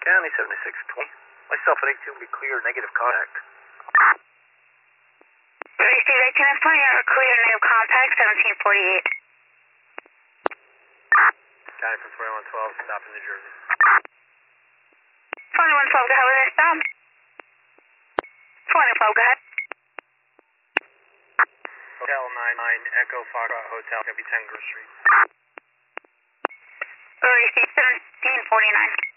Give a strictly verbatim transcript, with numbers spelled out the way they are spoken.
County seventy-six twenty. Myself at eighteen will be clear, negative contact. Receive eighteen and twenty, are clear, negative contact, seventeen forty-eight. County from twenty-one twelve, stop in New Jersey. twenty-one twelve, go ahead with their stop. twenty twelve, go ahead. Hotel nine nine, Echo Foxtrot Hotel, can be ten Grove Street. Receive seventeen forty-nine.